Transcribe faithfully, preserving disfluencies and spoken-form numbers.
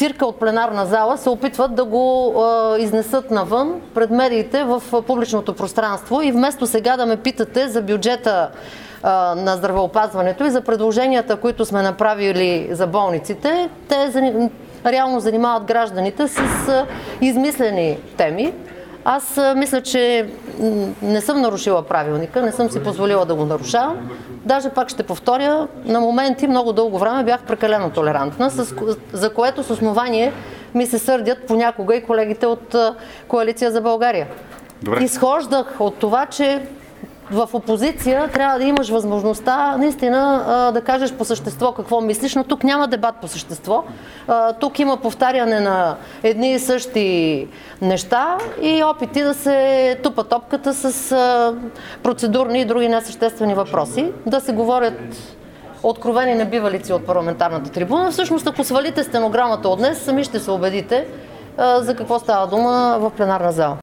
цирка от пленарна зала се опитват да го а, изнесат навън пред медиите в публичното пространство и вместо сега да ме питате за бюджета а, на здравеопазването и за предложенията, които сме направили за болниците, те за, реално занимават гражданите с а, измислени теми. Аз а, мисля, че не съм нарушила правилника, не съм си позволила да го нарушавам. Даже пак ще повторя, на моменти много дълго време бях прекалено толерантна, с, за което с основание ми се сърдят понякога и колегите от Коалиция за България. Добре. Изхождах от това, че в опозиция трябва да имаш възможността наистина да кажеш по същество какво мислиш, но тук няма дебат по същество. Тук има повтаряне на едни и същи неща и опити да се тупа топката с процедурни и други несъществени въпроси, да се говорят откровени небивалици от парламентарната трибуна. Всъщност, ако свалите стенограмата от днес, сами ще се убедите за какво става дума в пленарна зала.